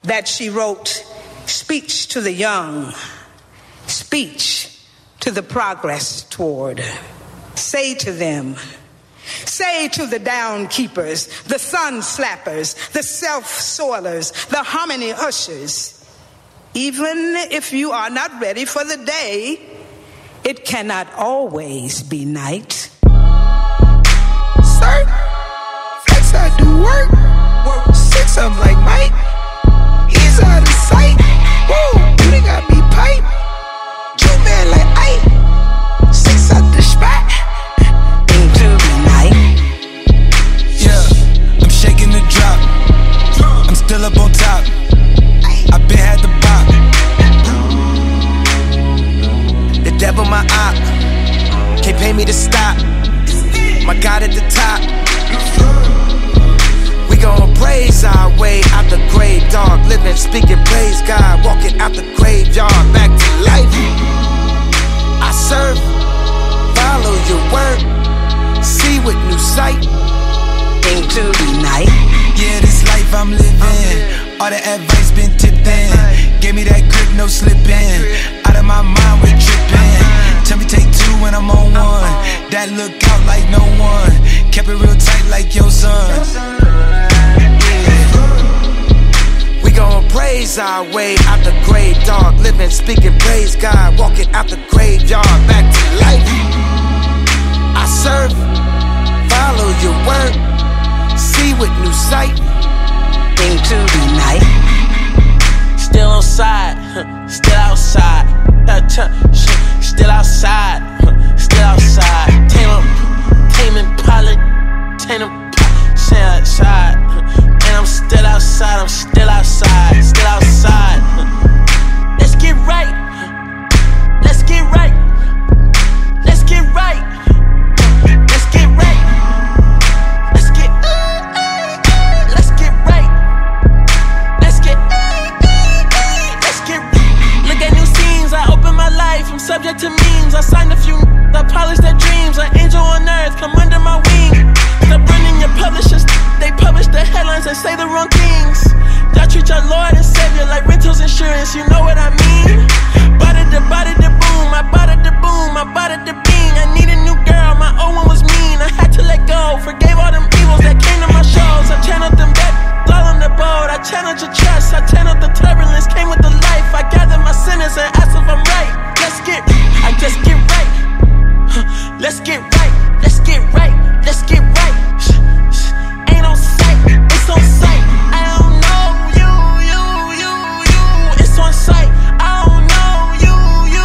that she wrote, speech to the young, speech to the progress toward. Say to them, say to the down keepers, the sun slappers, the self-soilers, the harmony ushers, even if you are not ready for the day, it cannot always be night. Sir, flex I do work. 6 I'm like Mike. He's out of sight. Whoa, you done got me pipe. 2 man like Ike. 6 out the spot. Into the night. Yeah, I'm shaking the drop. I'm still up on top. I been had the bop. The devil my op. Can't pay me to stop. My God at the top. We gon' praise our way out the grave, dog. Living, speaking, praise God. Walking out the graveyard, back to life. I serve, follow your word, see with new sight. Into the night. Yeah, this life I'm living, all the advice been tipped in. Gave me that grip, no slipping. Out of my mind, we're tripping. Tell me take 2 when I'm on 1. That look out like no one. Kept it real tight like your son. We gon' praise our way out the grave, dog. Living, speaking, praise God. Walking out the graveyard, back to life. I serve, follow your word, see with new sight. Into the night. Still on side, still outside. Still outside, still outside. Tame pilot, tame outside. And I'm still outside, I'm still outside, still outside. Let's get right, let's get right, let's get right, let's get right, let's get right, let's get look at new scenes. I open my life, I'm subject to memes. I signed a few, I polished their dreams. An angel on earth, come under my wing. Stop running your publishers, they publish the headlines and say the wrong things. Y'all treat your Lord and Savior like rentals insurance, you know what I mean? Bada da boom, I bada da boom, I bada da bing. I need a new girl, my old one was mean. I had to let go, forgave all them evils that came to my shows. I channeled them back, all on the boat. I channeled your trust, I channeled the turbulence, came with the life. I gathered my sinners and asked if I'm right. I just get right. Let's get right, let's get right, let's get right. Ain't on sight, it's on sight. I don't know you. It's on sight. I don't know you.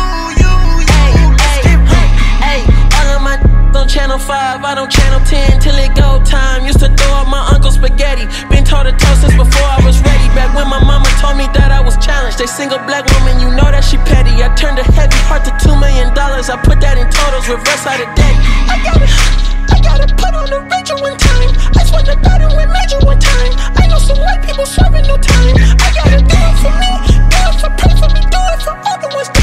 Let's get right. Hey, all of my on channel 5, I don't channel 10 till it go time. Used to throw up my uncle's spaghetti. Been toe to toe since before I was ready. Back when my mama told me that I was challenged. A single black woman, you know that she petty. I turned a heavy heart to $2 million. I put that in totals, reverse out of day. I gotta put on the Rachel one time. I swear to God I went major one time. I know some white people serving no time. I gotta do it for me, do it for pray for me, do it for all the ones.